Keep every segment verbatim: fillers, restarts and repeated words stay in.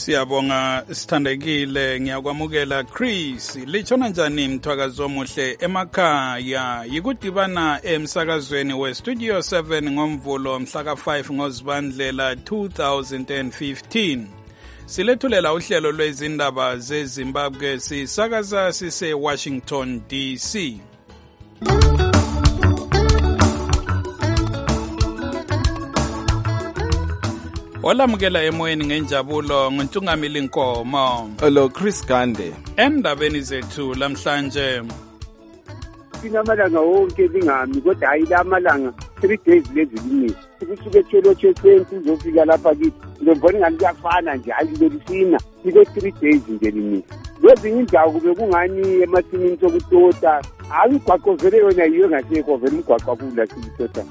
Siyabonga sithandekile, ngiyakwamukela Chris. Litshona njani mthwakazi omuhle emakhaya? Yikudibana emsakazweni we Studio seven ngomvulo mhla ka five ngoZibandlela two thousand fifteen. Silethulela uhlelo lwezindaba zeZimbabwe sisakaza sise Washington D C. Olamukela emoyeni ngenjabulo nguNtungamili Nkomo. Hello Chris Gande. Endabeni zethu lamhlanje. Sinamalanga wonke lingami kodwa hayi lamalanga three days lezilimi. Kusuke ethelo twenty uzofika lapha kithi. Ngibona ngani kuyafana nje hayi lelisina. Sike three days nje limi. Kwezinye indawo kube kungani emasimini sokutota. Hayi igwaqo vele yona yiyo ngasekho vele umgwaqo kula sitota.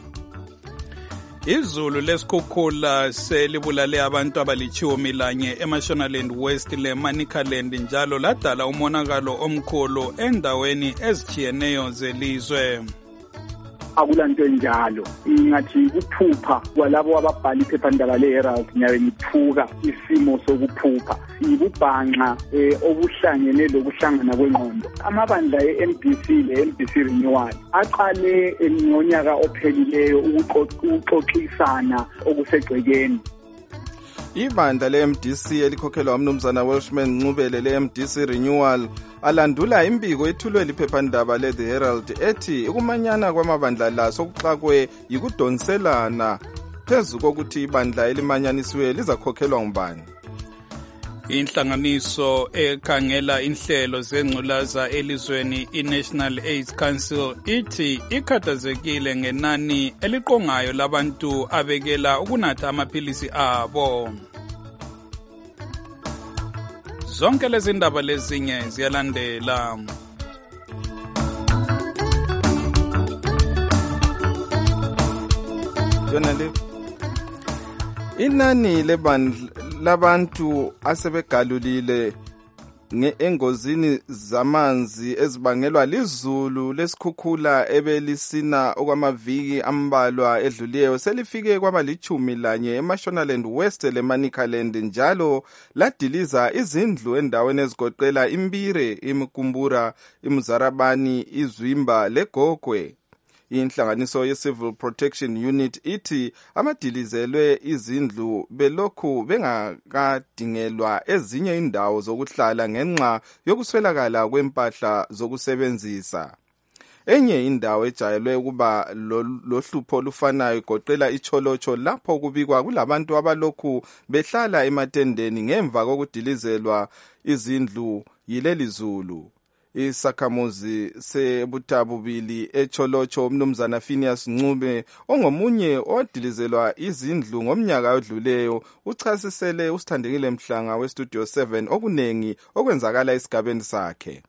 Izulu lesikhukhula selibulale abantu abalitshumi lanye eMashonaland West leManicaland njalo ladala umonakalo omkhulu endaweni ezitshiyeneyo zelizwe. Akulanto njalo ingathi kuphupha kwalabo ababhala iphephandaba leHerald nyawe ngithuka isimo sokuphupha ibubhanqa obuhlangene lokuhlangana kwengqondo. Amabandla e-M D C le-M D C Renewal aqale ngonyaka ophelileyo ukuxoxisana okusegcekeni. Ibandla le-M D C elikhokhelwa umnumzana Welshman Ncubele le-M D C Renewal alandula imbiko ethulwe liphephandaba le-The Herald ethi ukumanyana kwamabandla la sokuxakwe yikudonselana phezu kokuthi ibandla elimanyanisiwe lizakhokhelwa ngubani. Inhlanganiso ekhangela inhlelo zengculaza elizweni i-National AIDS Council ithi ikhathazekile ngenani eliqongayo labantu abekela ukunatha amaphilisi abo. Zonke lezi ndaba lezinye ziyalandela. Yona le inani lebandla labantu asebegalulile engozini zamanzi ezibangelwa lizulu lesikhukhula ebelisina okwamaviki ambalwa edluliyeyo selifike kwabalitshumi lanye eMashonaland West leManicaland njalo ladiliza izindlu endaweni ezigoqela iMbire, iMkumbura, iMzarabani, iZwimba leGogwe. Inhlanganiso ye-Civil Protection Unit ithi amadilizelwe izindlu belokhu bengakadingelwa ezinye indawo zokuhlala ngenxa yokuswelakala kwempahla zokusebenzisa. Enye indawo ejayelwe ukuba lohlupho olufanayo igoqela iCholocho lapho kubikwa kulabantu abalokhu behlala ematendeni ngemva kokudilizelwa izindlu yileli zulu. Isakhamuzi sebutabubili eCholocho umnumzana Phineas Ncube ongomunye odilizelwa izindlu ngomnyaka odluleyo uchasisele usithandekile Mhlanga weStudio seven okunengi okwenzakala esigabeni sakhe.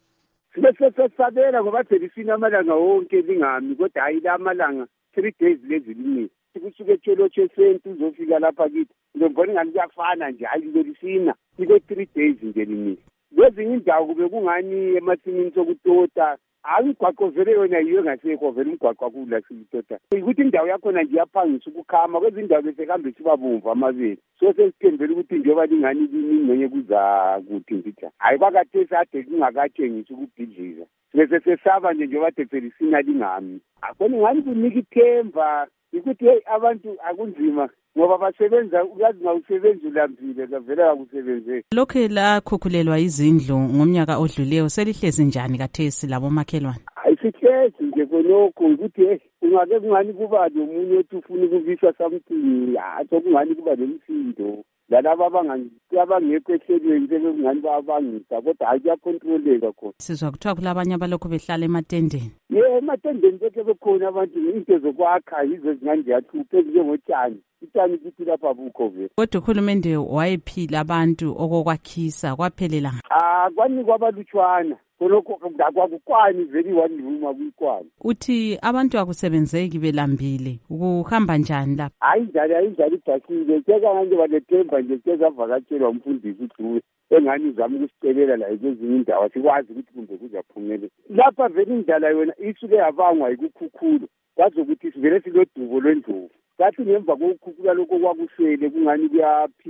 Sibesesabela ngoba delisina amalanga wonke lingami kodwa hayi lamalanga three days lezilimi. Kusuke ethelo twenty uzofika lapha kithi. Ngibona ngani kuyafana nje hayi lelisina. Sike three days nje limi. Kwezinye indawo kube kungani emasimini sokutota. Hayi igwaqo vele yona yiyo ngasekho vele umgwaqo kula sitota. Ukuthi indawo yakhona nje yaphangisa ukukhama kwezinye indawo bese kambe sibabomvu amabili. So sesithembele ukuthi njengoba lingani ingcenye kuza kuthi ngithi. Hayi kwakathe sade kungakathengisi ukubhidliza. Bese sesaba nje njengoba delisina lingami. Akona ngani kunika ithemba ukuthi hey abantu akunzima ngoba basebenza uyazi ngawusebenza ulambile kavela akusebenze. Lokho la khukhulelwa izindlu ngomnyaka odluleyo selihlezi njani kathesi labo makhelwane? Ayisihlezi nje konokho ukuthi ungake kungani kuba nomunye othi ufuna ukubisa something atho kungani kuba nemsindo lalabo abangekho ehlelweni sekungani bayabangisa kodwa hayi kuyacontroleka khona. Sizwa kuthiwa kulabanye abalokhu behlala ematendeni. Ye ematendeni beke bekhona abantu into zokwakha yizo zinganje yathuphe njengotshani. Itani kithi lapha bukho vele. Kodwa uhulumende wayephila abantu okokwakhisa kwaphelela. Ah kwani kwabalutshwana. Konokho akwakukwani vele one room akuyikwani. Uthi abantu akusebenzeki belambile. Ukuhamba njani lapha? Hayi njalo hayi njalo idasile. Keka manje balethemba nje kezavakatshelwa umfundisi uDuwe. Engani uzama ukusicelela la ezinye indawo sikwazi ukuthi kumbe kuzaphumelela. Lapha vele indala yona isuke yabangwa ikukhukhulu. Kwazi ukuthi sivele silodubo lwendlovu. Kathi ngemva kokukhukhula lokho kwakusele kungani kuyaphila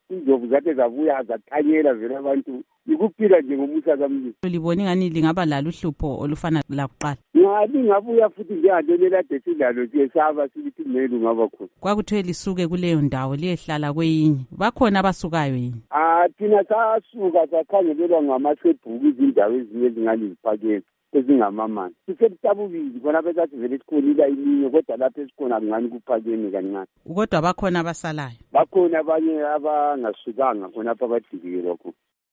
indlovu zathe zabuya zathanyela vele abantu ikuphila nje ngomusa kamlilo. Libone ngani lingaba lalo uhlupho olufana lakuqala? Ngathi ngabuya futhi njengalelo lade silalo siyesaba sithi kumele ungaba khona. Kwakuthiwe lisuke kuleyo ndawo liyehlala kweyinye. Bakhona abasukayo yini? Ah thina sasuka sakhangelelwa ngamasebhuku izindawo ezinye ezingaliziphakela ezingamamani. Sisebtabubili khona besathi vele sikhonile ilinye kodwa lapha esikhona ngani kuphakeme kancane. Kodwa bakhona abasalayo. Bakhona abanye abangasukanga khona apha abadikikelwa khona.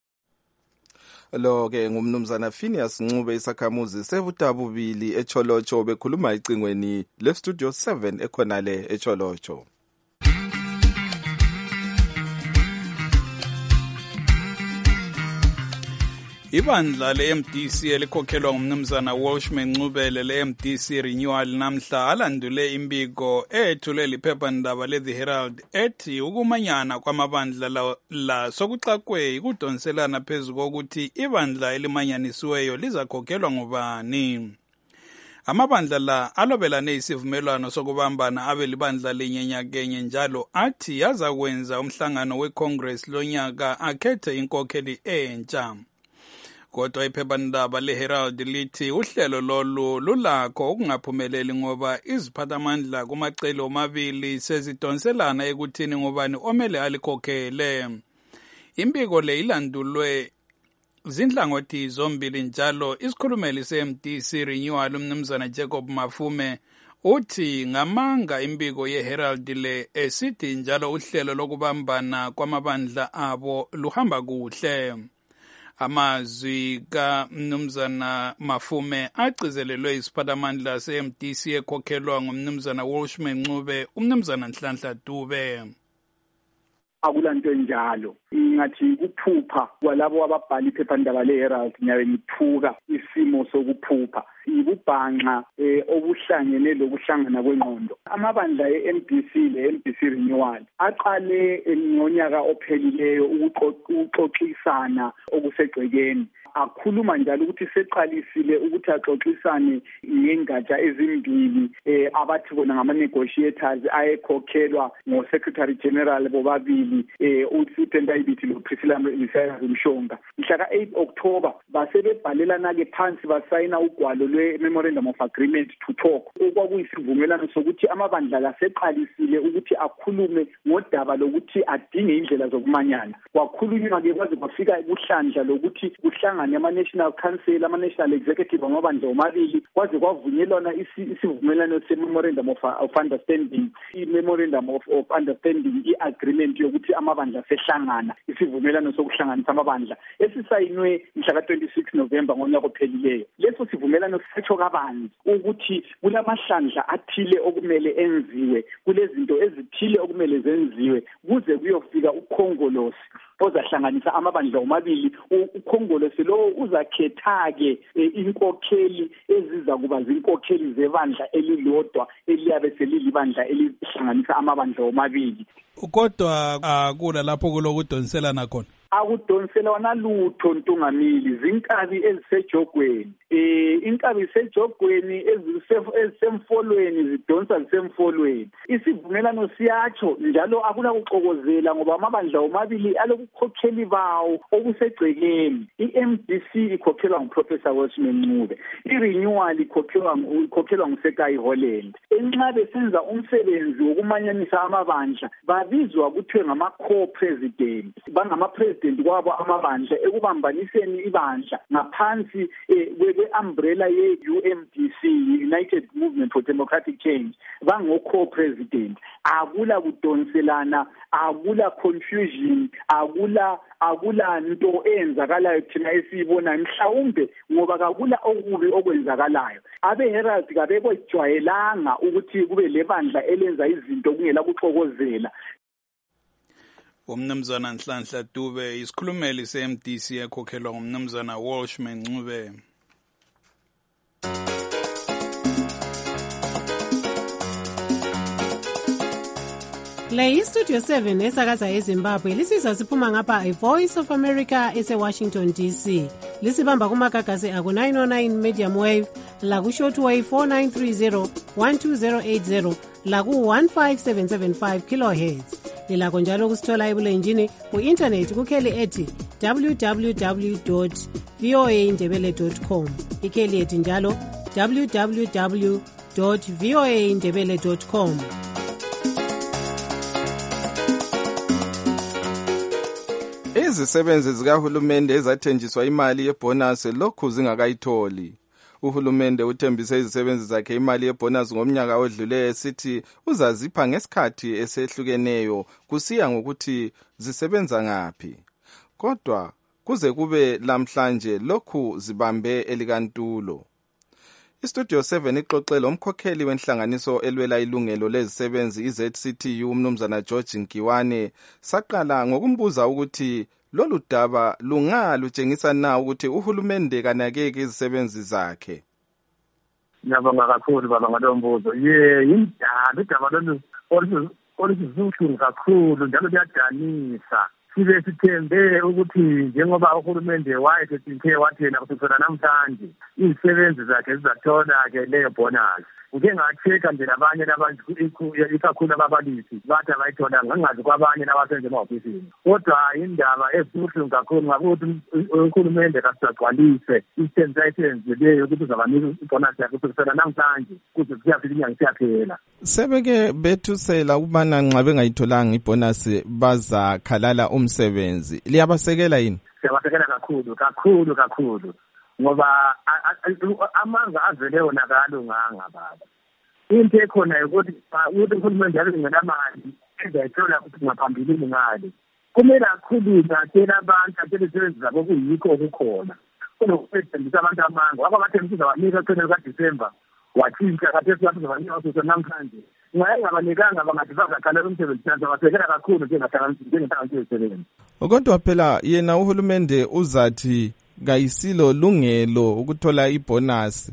Lo ke ngumnumzana Phineas Ncube isakhamuzi sebutabubili eCholocho bekhuluma icingweni le Studio seven ekhona le eCholocho. Ibandla le-M D C elikhokhelwa ngumnumzana Welshman Ncubele le-M D C Renewal namhla alandule imbiko ethulwe liphephandaba le-The Herald ethi ukumanyana kwamabandla la, la sokuxakwe ikudonselana phezu kokuthi ibandla elimanyanisiweyo lizakhokhelwa ngubani. Amabandla la alobelane isivumelwano sokubambana abe libandla linye nyakenye njalo athi yazakwenza umhlangano weCongress lonyaka akhethe inkokheli entsha. Kodwa iphephandaba le-Herald lithi uhlelo lolu lulakho ukungaphumeleli ngoba iziphathamandla kumacele omabili sezidonselana ekuthini ngubani omele alikhokhele. Imbiko le ilandulwe zinhlangothi zombili njalo isikhulumeli se-M D C Renewal umnumzana Jacob Mafume uthi ngamanga imbiko ye-Herald le esithi njalo uhlelo lokubambana kwamabandla abo luhamba kuhle. Amazwi kaMnumzana Mafume agcizelelwe isiphathamandla se-M D C ekhokhelwa ngumnumzana Welshman Ncube umnumzana Nhlanhla Dube. Akulanto njalo ngathi kuphupha kwalabo ababhali iphephandaba le-Herald nyawe ngithuka isimo sokuphupha ibubhanqa eh, obuhlangene lokuhlangana kwengqondo. Amabandla e-M D C le-M D C Renewal aqale ngonyaka ophelileyo ukuxoxisana okusegcekeni. Akhuluma njalo ukuthi seqalisile ukuthi axoxisane ngengatsha ezimbili eh, abathi bona ngama-negotiators ayekhokhelwa ngo-Secretary General bobabili eh, uSiphendayibithi lo-Priscilla Mshonga. Mhla ka-eight October basebebhalelana-ke phansi basayina ugwalo lwe-Memorandum of Agreement to talk okwakuyisivumelwano sokuthi amabandla laseqalisile ukuthi akhulume ngodaba lokuthi adinge indlela zokumanyana. Kwakhulunywa-ke kwaze kwafika kuhlandla lokuthi kuhlangane ama-National Council, ama-National Executive amabandla omabili kwaze kwavunyelwana isivumelwano se-Memorandum of, of Understanding, i-Memorandum of, of Understanding, i-agreement yokuthi amabandla sehlangana, isivumelwano sokuhlanganisa amabandla esisayinwe mhla ka-twenty-six November ngonyaka ophelileyo. Leso sivumelwano sitsho kabanzi ukuthi kulamahlandla athile okumele enziwe, kulezinto ezithile okumele zenziwe kuze kuyofika ukhongolosi ozahlanganisa amabandla omabili. Ukhongolosi lo uzakhetha-ke inkokheli eziza kuba zinkokheli zebandla elilodwa eliyabe selilibandla elihlanganisa amabandla omabili. Kodwa akula lapho kulokudonselana khona. Akudonselwana lutho Ntungamili, zinkabi ezisejogweni. Eh inkabi isejogweni ezisemfolweni zidonsa zisemfolweni. Isivumelano siyatsho njalo akula kuxokozela ngoba amabandla omabili alokukhokheli bawo okusegcekeni. I-M D C ikhokhelwa nguProfessor Welshman Ncube, i-Renewal ikhokhelwa ikhokhelwa nguSekayi Holland. Enxa besenza umsebenzi wokumanyanisa amabandla babizwa kuthiwe ngama-co-president, bangama-president kwabo amabandla ekubambaniseni ibandla ngaphansi kwe-umbrella ye-U M D C, United Movement for Democratic Change, bango-co-president. Akula kudonselana, akula confusion, akula akula nto eyenzakalayo thina esiyibona mhlawumbe ngoba kakula okubi okwenzakalayo. Abe-Herald kabekwejwayelanga ukuthi kube lebandla elenza izinto kungela kuxokozela. Umnumzana Nhlanhla Dube isikhulumeli se-M D C ekhokhelwa ngumnumzana Welshman Ncube. Le iStudio seven esakaza eZimbabwe lisizwa siphuma ngapha iVoice of America ese-Washington D C. Lisibamba kumagagasi aku nine oh nine medium wave, laku shortwave four nine three zero one two zero eight zero, laku one five seven seven five kilohertz. lilakho njalo ukusithola ebulenjini ku-intanethi kukheli ethi www voa indebele com, ikheli ethi njalo www voa indebele com. Izisebenzi zikahulumende ezathenjiswa imali yebonus lokhu zingakayitholi. Uhulumende uthembise izisebenzi zakhe imali yebonus ngomnyaka odluleyo esithi uzazipha ngesikhathi esehlukeneyo kusiya ngokuthi zisebenza ngaphi. Kodwa kuze kube lamhlanje lokhu zibambe elikantulo. Istudio seven ixoxela umkhokheli wenhlanganiso elwela ilungelo lezisebenzi i-Z C T U umnumzana George Nkiwane saqala ngokumbuza ukuthi lolu daba lungalutshengisa na ukuthi uhulumende kanakeke izisebenzi zakhe. Ngiyabonga kakhulu baba ngalo mbuzo. Ye indaba idaba lolu olisizuhlungu kakhulu njalo liyadanisa. Sibe sithembe ukuthi njengoba uhulumende wayethe wathena kusukela namhlanje izisebenzi zakhe zizathola ke leyo bonus. Uke ngacheka nje labanye labantu ikakhulu ababalisi bathi abayithola ngangazi kwabanye labasenze emahofisini. Kodwa indaba ezibuhlungu kakhulu ngakuthi uhulumende kasagcwalise isentence leyo ukuthi uzabanika ibonus yakhe kusukela namhlanje kuze kuyafika inyanga isiyaphela. Sebeke bethusela ukubana nxa bengayitholanga ibonus bazakhalala umsebenzi. Liyabasekela yini? Siyabasekela kakhulu kakhulu kakhulu. Ngoba amanga avele wona kalunganga baba. Into ekhona ukuthi ukuthi uhulumende yabe ngenamali ezayithola ukuthi ngaphambilini ngale. Kumele akhulume atshela abantu atshela izisebenzi zabo kuyikho okukhona. Kunokuthembisa abantu amanga. Waba bathembisa banika eceleni kaDisemba. Wathinta kathesi lapho zabanika usuku namhlanje. Ngayengabanikanga bangathi bazakhalela umsebenzi nanzo basekela kakhulu njengehlanganiso yezisebenzi. Kodwa phela yena uhulumende uzathi kayisilo lungelo ukuthola ibonus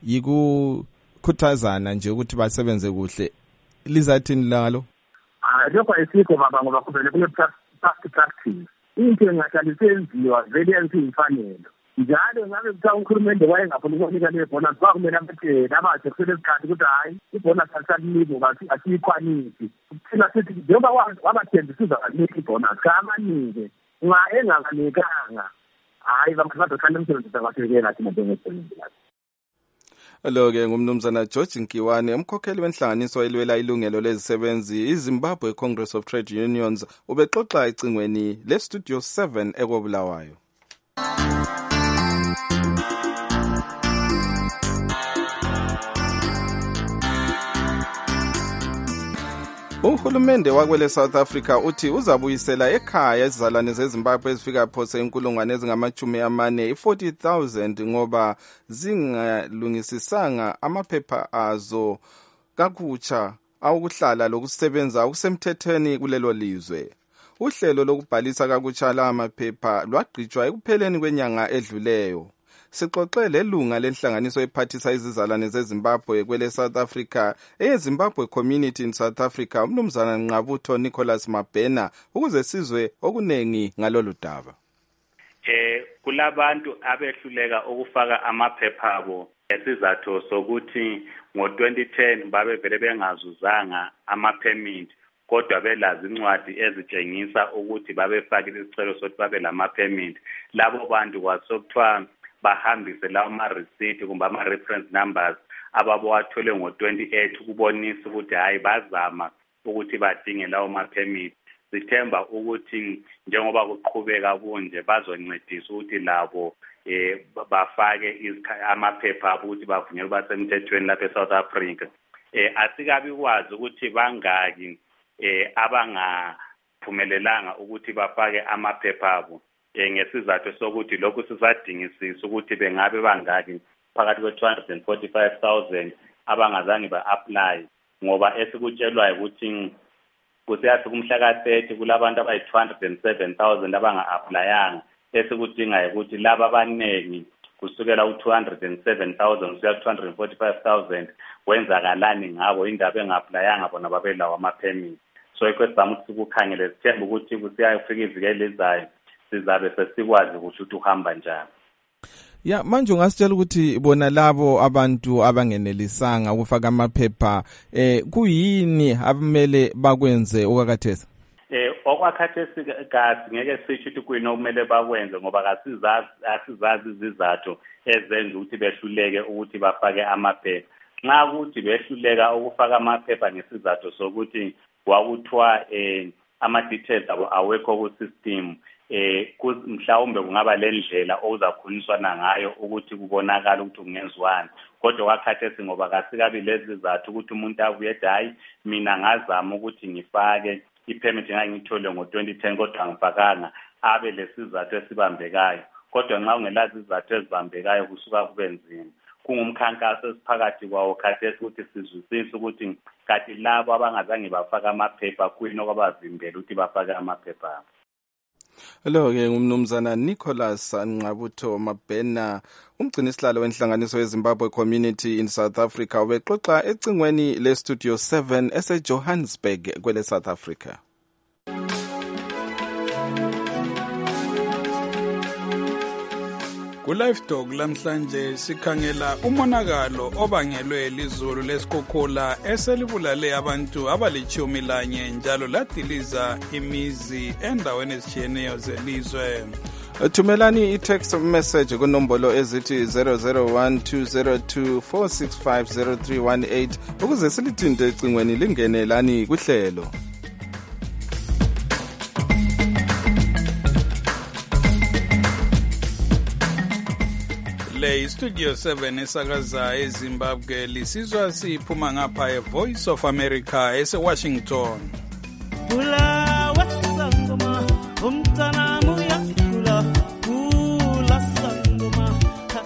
yikukhuthazana nje ukuthi basebenze kuhle. Lizathini lalo? Ah, lokho ayisikho baba ngoba kuvele kule practice. Into engahlalisenziwa vele yemfanelo. Njalo ngabe kuthiwa uhulumende wayengafuna ukunika le bonus kwakumele abathi nabathi kusele isikhathi ukuthi hayi ibonus alisaliniki bathi asiyikhwanisi. Thina sithi njengoba wabathembisa uzabanika ibonus kabanike nga engabanikanga hayi bamkhathaza umsebenzi zabathekela thina njengesebenzi lapho. Lo-ke ngumnumzana George Nkiwane umkhokheli wenhlanganiso elwela ilungelo lezisebenzi iZimbabwe Congress of Trade Unions ubexoxa ecingweni leStudio seven ekobulawayo. Uhulumende wakwele South Africa uthi uzabuyisela ekhaya izizalwane zeZimbabwe ezifika phose inkulungwane ezingamachumi amane i-forty thousand ngoba zingalungisisanga amaphepha azo kakutsha awukuhlala lokusebenza okusemthethweni kulelo lizwe. Uhlelo lokubhalisa kakutsha la amaphepha lwagqitshwa ekupheleni kwenyanga edluleyo. Sixoxe lelunga lenhlanganiso ephathisa izizalwane zeZimbabwe kwele South Africa eZimbabwe Community in South Africa umnumzana Nqabutho Nicholas Mabhena ukuze sizwe okunengi ngalolu daba. Eh kulabantu abehluleka ukufaka amaphepha abo esizathu sokuthi ngo twenty ten babe vele bengazuzanga ama permit kodwa belazi incwadi ezitshengisa ukuthi babefakile isicelo sokuthi babe lama permit. Labo bantu kwasokuthiwa bahambise lawo ma-receipt kumbe ama-reference numbers ababawathole ngo twenty-eight ukubonisa ukuthi hayi bazama ukuthi badinge lawo ma-permit. Sithemba ukuthi njengoba kuqhubeka kunje bazoncedisa ukuthi labo eh bafake amaphepha abo ukuthi bavunyelwe basemthethweni lapha eSouth Africa. Eh asikabi kwazi ukuthi bangaki eh abangaphumelelanga ukuthi bafake amaphepha abo. Ngesizathu sokuthi lokhu sisadingisisa ukuthi bengabe bangaki phakathi kwe two hundred forty-five thousand abangazange ba-apply ngoba esikutshelwayo ukuthi kusiyathi kumhla ka thirty kulabantu abayi two hundred seven thousand abanga-applyanga esikudingayo ukuthi laba abaningi kusukela ku two hundred seven thousand kusiya two hundred forty-five thousand wenzakalani ngabo indaba enga-applyanga bona babelawo ama-permit. So ikho sizama ukuthi sikukhangele sithemba ukuthi kusiyafika iviki elizayo sizabe sesikwazi ukuthi uhamba njani. Ya manje ungasitshela ukuthi bona labo abantu abangenelisanga ukufaka amaphepha eh kuyini abamele bakwenze okakathesa? Eh okwakhathesi kasi ngeke sisho ukuthi kuyini okumele bakwenze ngoba kasizazi asizazi izizathu ezenza ukuthi behluleke ukuthi bafake amaphepha. Nxa ukuthi behluleka ukufaka amaphepha ngesizathu sokuthi kwakuthiwa eh ama details abo awekho ku system eh mhlawumbe kungaba lendlela okuzakhuniswana ngayo ukuthi kubonakala ukuthi kungenziwani. Kodwa kwakhathesi ngoba kasikabi lezi zathu ukuthi umuntu abuye ethi hayi mina ngazama ukuthi ngifake i-permit ngangithole ngo twenty ten kodwa ngifakanga abe lesizathu esibambekayo. Kodwa nxa ungelazi izizathu ezibambekayo kusuka kube nzima. Kungumkhankaso esiphakathi kwawo khathesi ukuthi sizwisise ukuthi kathi labo abangazange bafaka amaphepha kuyini okwabavimbela ukuthi bafake amaphepha. Hello ke ngumnumzana Nicholas Nqabutho Mabhena umgcinisihlalo wenhlanganiso yeZimbabwe Community in South Africa ubexoxa ecingweni le Studio seven ese Johannesburg kwele South Africa. Ku-Live Talk lamhlanje sikhangela umonakalo obangelwe lizulu lesikhukhula eselibulale abantu abalichumi lanye njalo ladiliza imizi endaweni ezitshiyeneyo zelizwe. Thumelani i-text message kunombolo ezithi zero zero one two zero two four six five zero three one eight ukuze silithinte ecingweni lingene lani kuhlelo. Le Studio seven esakaza eZimbabwe lisizwa siphuma ngapha eVoice of America ese Washington. Kula wasangoma umtana muya kula kula sangoma.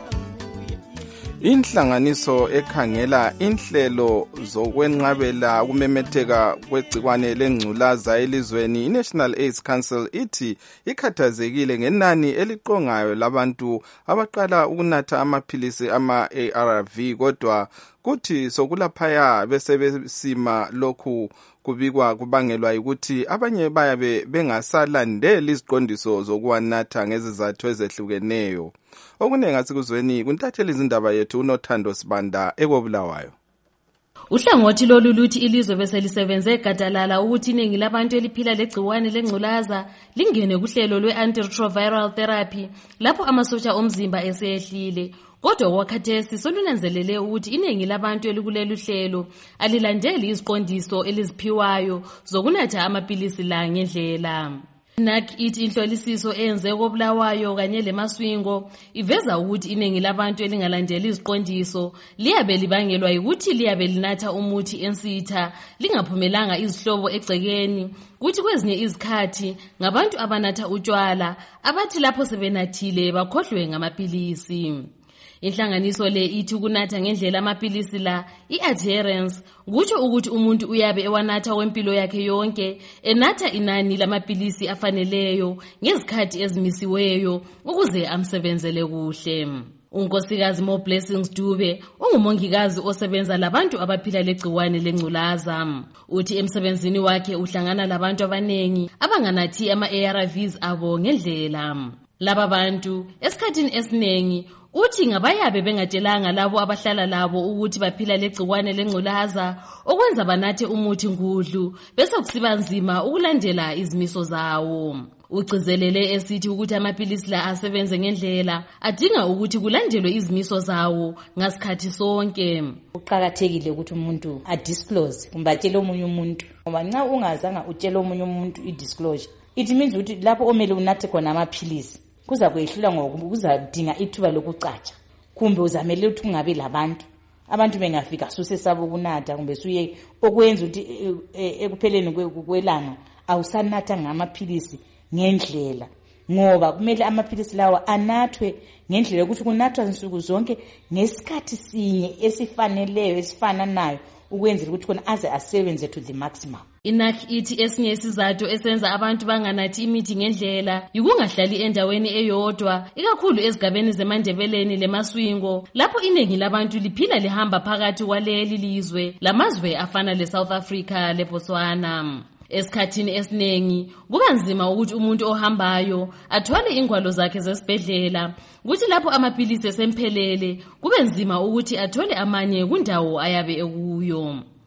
Inhlanganiso ekhangela inhlelo zokwenqabela ukumemetheka kwegcikwane lengculaza elizweni iNational AIDS Council ithi ikhathazekile ngenani eliqongayo labantu abaqala ukunatha amaphilisi ama-A R V kodwa kuthi sokulaphaya bese besima lokhu kubikwa kubangelwa ukuthi abanye bayabe bengasalandeli iziqondiso zokuwanatha ngezizathu ezehlukeneyo. Okuningi asikuzweni kuntatheli izindaba yethu uNothando Sibanda ekobulawayo. Uhlangothi lolu luthi ilizwe bese lisebenze gadalala ukuthi iningi labantu eliphila legciwane lengculaza lingene kuhlelo lwe-antiretroviral therapy lapho amasotsha omzimba eseyehlile. Kodwa wakhathesi solunanzelele ukuthi iningi labantu elikulelu hlelo alilandeli iziqondiso eliziphiwayo zokunatha amapilisi la ngendlela. N A C ithi inhlolisiso eyenze kobulawayo kanye lemaswingo iveza ukuthi iningi labantu elingalandeli iziqondiso liyabe libangelwa ukuthi liyabe linatha umuthi ensitha lingaphumelanga izihlobo egcekeni kuthi kwezinye izikhathi ngabantu abanatha utshwala abathi lapho sebenathile bakhohlwe ngamapilisi. Inhlanganiso le ithi kunatha ngendlela amapilisi la i-adherence kutsho ukuthi umuntu uyabe ewanatha kwempilo yakhe yonke enatha inani lamapilisi afaneleyo ngezikhathi ezimisiweyo ukuze amsebenzele kuhle. Unkosikazi Mo Blessings Dube ungumongikazi osebenza labantu abaphila legciwane lengculaza. Uthi emsebenzini wakhe uhlangana labantu abanengi abanganathi ama-A R Vs abo ngendlela. Laba bantu esikhathini esinengi uthi ngabayabe bengatshelanga labo abahlala labo ukuthi baphila legciwane lengculaza okwenza banathe umuthi ngudlu bese kusiba nzima ukulandela izimiso zawo. Ugcizelele esithi ukuthi amapilisi la asebenze ngendlela adinga ukuthi kulandelwe izimiso zawo ngasikhathi sonke. Uqhakathekile ukuthi umuntu adisclose kumbe atshele omunye umuntu ngoba nxa ungazanga utshele omunye umuntu idisclosure it means ukuthi lapho omele unathe khona amapilisi kuza kwehlula ngokuba kuzadinga ithuba lokucatsha kumbe uzamele ukuthi kungabe labantu abantu bengafika susesaba ukunatha kumbe suye okwenza ukuthi ekupheleni kwelanga awusanatha ngamaphilisi ngendlela ngoba kumele amaphilisi lawa anathwe ngendlela ukuthi kunathwa insuku zonke ngesikhathi sinye esifaneleyo esifananayo ukwenzela ukuthi khona aze asebenze to the maximum. N A C ithi esinye isizathu esenza abantu banganathi imithi ngendlela yikungahlali endaweni eyodwa ikakhulu ezigabeni zeMandebeleni lemaswingo lapho iningi labantu liphila lihamba phakathi kwaleli lizwe lamazwe afana leSouth Africa leBotswana. Esikhathini esinengi kuba nzima ukuthi umuntu ohambayo athwale ingwalo zakhe zesibhedlela kuthi lapho amapilisi esemphelele kube nzima ukuthi athole amanye kundawo ayabe ekuyo.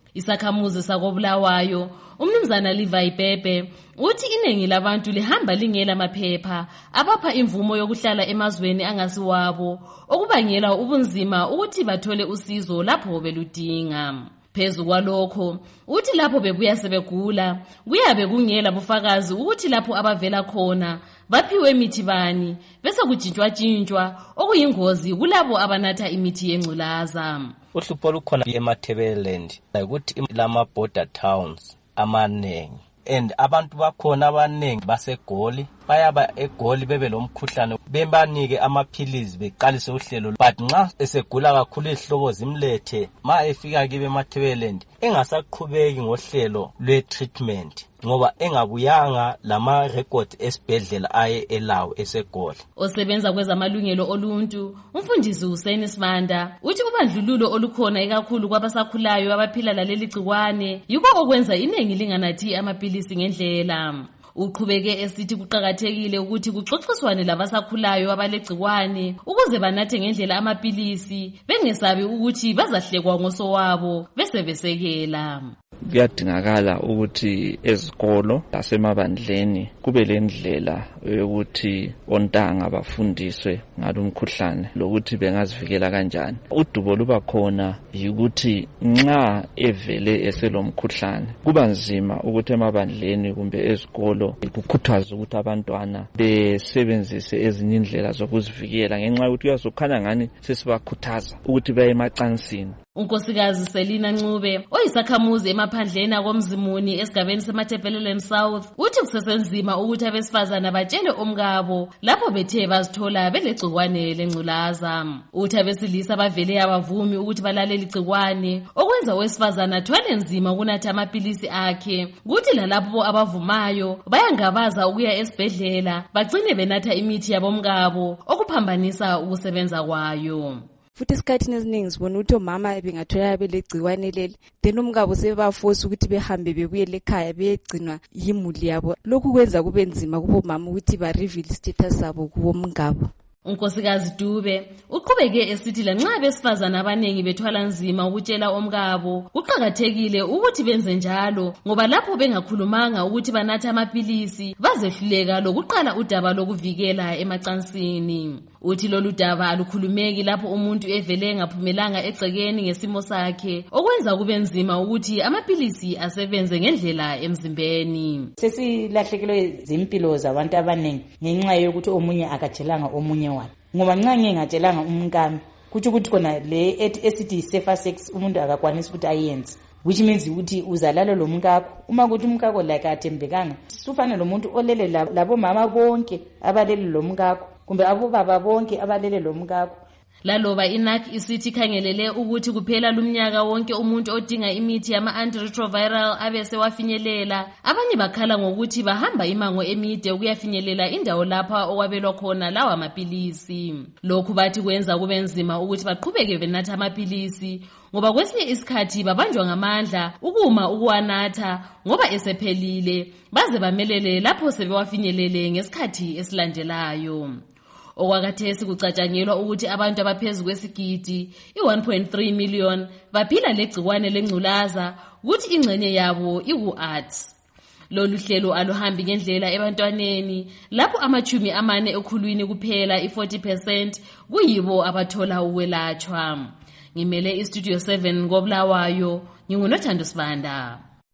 Isakhamuzi sakobulawayo umnumzana Levi Bhebhe uthi iningi labantu lihamba lingela amaphepha abapha imvumo yokuhlala emazweni angasiwabo okubangela ubunzima ukuthi bathole usizo lapho beludinga. Phezu kwalokho uthi lapho bebuya sebegula kuyabe kungela bufakazi ukuthi lapho abavela khona baphiwe imithi bani bese kujintshwa-jintshwa okuyingozi kulabo abanatha imithi yengculaza. Uhlupho olukhona eMatabeleland ukuthi lama border towns amanengi and abantu bakhona abanengi baseGoli bayaba eGoli bebe lomkhuhlane bebanike amaphilizi beqalise uhlelo but nxa esegula kakhulu ihlobo zimlethe ma efika kibe eMatabeleland engasaqhubeki ngohlelo lwe-treatment ngoba engabuyanga lama record esibhedlela aye elawo eseGoli. Osebenza kwezamalungelo oluntu umfundisi Hussein Smanda uthi ubandlululo olukhona ekakhulu kwabasakhulayo abaphila laleli gciwane yikho okwenza iningi linganathi amaphilisi ngendlela. Uqhubeke esithi kuqhakathekile ukuthi kuxoxiswane labasakhulayo abalegciwane ukuze banathe ngendlela amaphilisi bengesabi ukuthi bazahlekwa ngosowabo bese besekela. Kuyadingakala ukuthi ezikolo lasemabandleni kube lendlela yokuthi ontanga bafundiswe ngalomkhuhlane lokuthi bengazivikela kanjani. Udubo luba khona ukuthi nxa evele eselomkhuhlane kuba nzima ukuthi emabandleni kumbe ezikolo ukukhuthazwa ukuthi abantwana besebenzise ezinye indlela zokuzivikela ngenxa yokuthi kuyazokhanya ngani sesibakhuthaza ukuthi baye emacansini. Unkosikazi Selina Ncube oyisakhamuzi emaphandleni akomzimuni esigabeni seMatabeleland South uthi kusesenzima ukuthi abesifazana batshele omkabo lapho bethe bazithola belegcikwane lengculaza. Uthi abesilisa bavele abavumi ukuthi balalele igcikwane okwenza owesifazana athwale nzima ukunatha amaphilisi akhe kuthi lalapho abavumayo bayangabaza ukuya esibhedlela bagcine benatha imithi yabomkabo okuphambanisa ukusebenza kwayo. Futhi isikhathini esiningi sibona ukuthi omama bengathola belegciwane leli then umkabo sebaforce ukuthi behambe bebuyele ekhaya begcinwa yimuli yabo. Lokhu kwenza kube nzima kubo mama ukuthi ba reveal status sabo kubo mkabo. Unkosikazi Dube uqhubeke esithi lanxa abesifazana abanengi bethwala nzima ukutshela omkabo kuqhakathekile ukuthi benze njalo ngoba lapho bengakhulumanga ukuthi banatha amaphilisi bazehluleka lokuqala udaba lokuvikela emacansini. Uthi lolu daba alukhulumeki lapho umuntu evele ngaphumelanga egcekeni ngesimo sakhe okwenza kube nzima ukuthi amaphilisi asebenze ngendlela emzimbeni. Sesilahlekelwe zimpilo zabantu abanengi ngenxa yokuthi omunye akatshelanga omunye wani. Ngoba nxa ngingatshelanga umnkami kuthi ukuthi khona le esithi safer sex umuntu akakwanisa ukuthi ayenze, which means ukuthi uzalala lo mkakho uma kuthi umkakho like athembekanga sufana lo muntu olele labo mama bonke abalele lo mkakho kumbe abo baba bonke abalele lo mkakho. Laloba iNAC isithi khangelele ukuthi kuphela lumnyaka wonke umuntu odinga imithi yama antiretroviral abese wafinyelela, abanye bakhala ngokuthi bahamba imango emide ukuyafinyelela indawo lapha okwabelwa khona lawa amaphilisi. Lokhu bathi kwenza kube nzima ukuthi baqhubeke benatha amaphilisi ngoba kwesinye isikhathi babanjwa ngamandla ukuma ukuwanatha ngoba esephelile baze bamelele lapho sebewafinyelele ngesikhathi esilandelayo. Okwakathesi kucatshangelwa ukuthi abantu abaphezulu kwesigidi i-one point three million baphila legciwane lengculaza ukuthi ingxenye yabo iku-arts. Lolu hlelo aluhambi ngendlela ebantwaneni lapho amachumi amane ekhulwini kuphela i-forty percent kuyibo abathola ukwelatshwa. Ngimele iStudio seven ngobulawayo, ngingunothando Sibanda.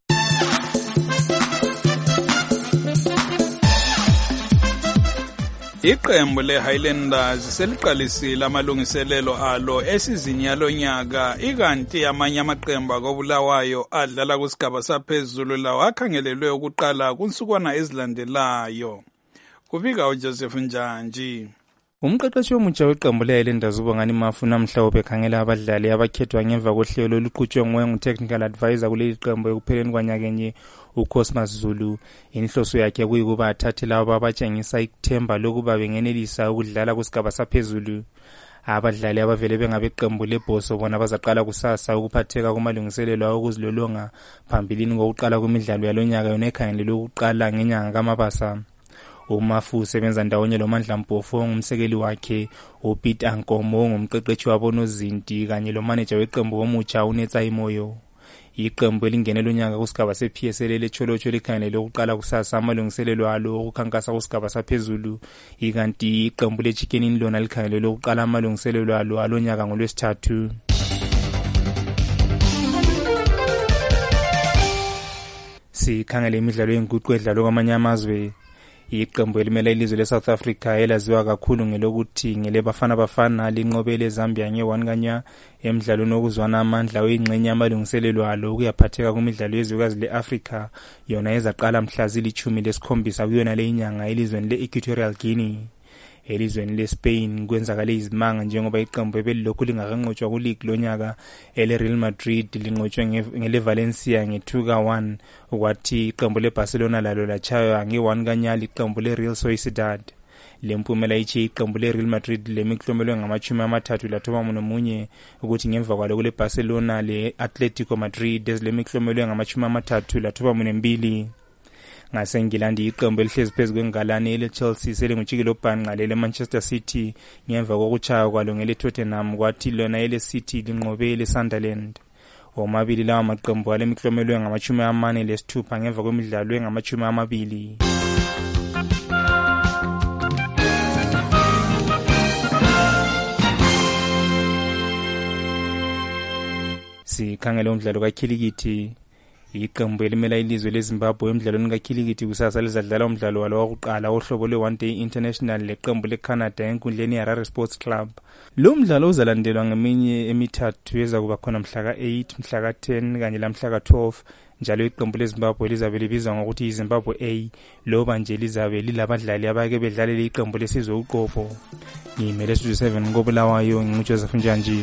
Iqembu leHighlanders seliqalisile amalungiselelo alo esizini yalonyaka ikanti amanye amaqembu akobulawayo adlala kusigaba saphezulu lawo akhangelelwe ukuqala kunsukwana ezilandelayo. Kubika uJoseph Njanji. Umqeqeshi omutsha weqembu leHighlanders uBongani Mafu namhla ubekhangela abadlali abakhethwa ngemva kohlelo oluqhutshwe nguye ngu-technical advisor kuleli qembu ekupheleni kwanyakenye uCosmas Zulu. Inhloso yakhe kuyikuba athathe labo abatshengisa ithemba lokuba bengenelisa ukudlala kusigaba saphezulu. Abadlali abavele bengabeqembu leBhoso bona bazaqala kusasa ukuphatheka kumalungiselelo okuzilolonga phambilini kokuqala kwemidlalo yalonyaka yona ekhangelelwe ukuqala ngenyanga kaMabasa. uMafu usebenza ndawonye loMandla Mpofu ngumsekeli wakhe, uPeter Nkomo ngumqeqeshi wabo noZinti kanye lo manager weqembu omutsha uNetsa Imoyo. iqembu elingenela unyaka kusigaba se-P S L lecholotsho likhangelele ukuqala kusasa amalungiselelo alo ukukhankasa kusigaba saphezulu, ikanti iqembu leChicken lona likhangelele ukuqala amalungiselelo alo alonyaka ngolwesithathu. Sikhangele imidlalo yenguqu edlalwa kwamanye amazwe. Iqembu elimela ilizwe le-South Africa elaziwa kakhulu ngelokuthi ngelebafana bafana linqobele Zambia nge-one kanya emidlalweni wokuzwana amandla oyingxenye amalungiselelo alo ukuyaphatheka kumidlalo yezwekazi le-Africa yona ezaqala mhla zilithumi lesikhombisa kuyona le inyanga elizweni le-Equatorial Guinea. Elizweni le-Spain kwenzakale izimanga njengoba iqembu ebelilokhu lingakanqotshwa kuleague lonyaka ele-Real Madrid linqotshwe ngele-Valencia nge-two ka one, ukwathi iqembu le-Barcelona lalo lachaywa nge-one kanyali iqembu le-Real Sociedad. Le mpumela ithi iqembu le-Real Madrid lemiklomelwe ngamachumi amathathu lathoba nomunye, ukuthi ngemva kwalo kule-Barcelona le-Atletico Madrid ezilemiklomelwe ngamachumi amathathu lathoba mbili. NgaseNgilandi iqembu elihlezi phezu kwengalane ele-Chelsea selingujikelo bhanqa lele-Manchester City ngemva kokuchaya kwalo ngele-Tottenham, kwathi lona ele-City linqobe ele-Sunderland. Omabili lawa maqembu alemiklomelwe ngamachumi amane lesithupha ngemva kwemidlalo engamachumi amabili. Sikhangele umdlalo kakhilikithi. Iqembu elimela ilizwe leZimbabwe emidlalweni kakhilikithi kusasa lizadlala umdlalo walo wokuqala ohlobo lwe-One Day International leqembu leCanada enkundleni yeHarare Sports Club. Lo mdlalo uzalandelwa ngeminye emithathu ezakuba khona mhla ka-eight, mhla ka-ten kanye lamhla ka-twelve. Njalo iqembu leZimbabwe lizabe libizwa ngokuthi iZimbabwe A, loba nje lizabe lilabadlali abake bedlalele iqembu lesizwe uqobo. Ngimele Studio seven ngobulawayo nginguJoseph Njanji.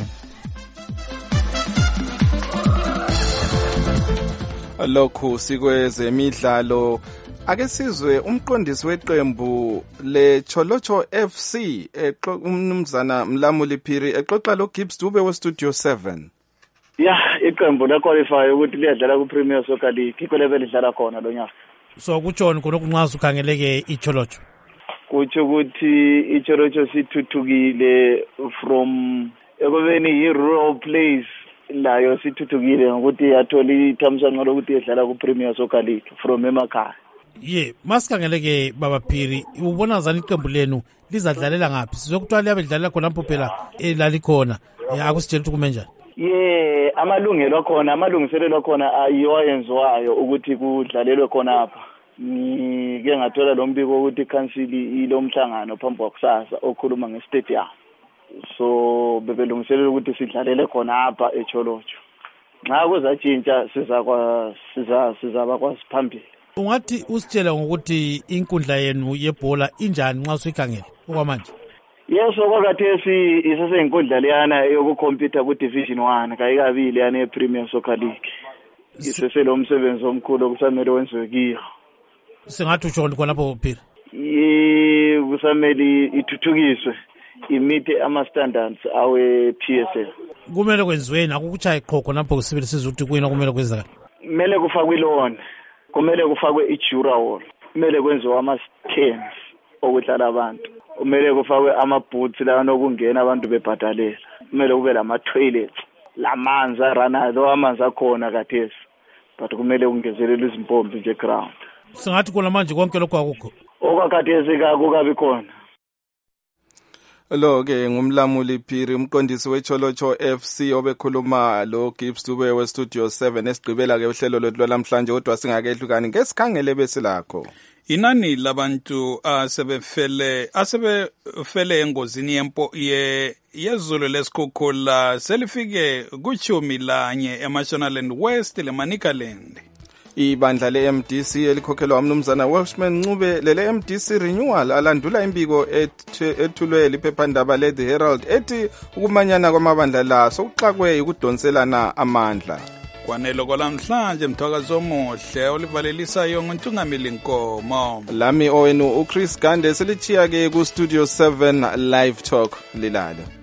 Lokhu sikwezemidlalo, ake sizwe umqondisi weqembu leCholocho F C umnumzana Mlamuli Phiri exoxa lo Gibbs Dube we Studio seven. Yeah, iqembu la qualify ukuthi liyadlala ku Premier Soccer League ko level idlala khona lo nyaka. So kutshoni khona kunqaza ukhangeleke iCholocho. Kutsho ukuthi iCholocho sithuthukile from ekubeni yi-rural place layo sithuthukile ngokuthi yathola ithamsanqa lokuthi yedlala ku Premier Soccer League from emakhaya. Ye, masikhangeleke baba Phiri, ubona zani iqembu lenu lizadlalela ngaphi? Sizokuthiwa liyabedlalela khona lapho phela elalikhona. Akusitshela ukuthi kume njani? Ye, amalungelo akhona, amalungiselelo akhona ayiwayenziwayo ukuthi kudlalelwe khona apha. Ngike ngathola lo mbiko ukuthi i-council ilomhlangano phambi kwakusasa okhuluma nge-stadium. So bebelungiselela ukuthi sidlalele khona apha eCholocho. Nxa kuzatshintsha sizakwa siza sizaba kwasiphambili. Ungathi usitshela ngokuthi inkundla yenu yebhola injani nxa usikhangela okwamanje? Yes, okwakhathesi iseseyinkundla leyana yokucompete ku Division one kayikabili yana ePremier Soccer League. Iseselo umsebenzi omkhulu okusamele wenziwe kiyo. Singathi utshoni khona lapho Phiri? Ye, kusamele ithuthukiswe imite ama standards awe P S L. Kumele kwenziweni akukuchaya iqhoko lapho kusibili sizuthi kuyina kumele kwenzeka. Kumele kufakwe loan, kumele kufakwe ijura wall, kumele kwenziwe ama stands okudlala abantu, kumele kufakwe ama boots la nokungena abantu bebhadalela, kumele kube lama toilets, lamanzi arana lo amanzi akhona kathesi, but kumele ungezelele izimpompi nje ground. Singathi kona manje konke lokho akukho. Okwakhathesi kakukabi khona. Lo ke ngumlamuli Phiri umqondisi weCholocho F C obekhuluma lo Gibbs Dube we Studio seven esigqibela ke uhlelo lwethu namhlanje kodwa singakehlukani ngesikhangele besilakho. Inani labantu asebefele asebefele engozini yempo ye yezulu lesikhukhula selifike kuchumi lanye eMashonaland West leManicaland. Ibandla le-M D C elikhokhelwa umnumzana Welshman Ncube lele M D C renewal alandula imbiko ethulwe liphephandaba le-The Herald ethi ukumanyana kwamabandla la sokuxakwe ukudonselana amandla. Kwanelo kolamhlanje mthwakazo omuhle olivalelisayo ngontungamili Nkomo. Lami owenu uChris Gande selichiya ke ku Studio seven Live Talk lilalo.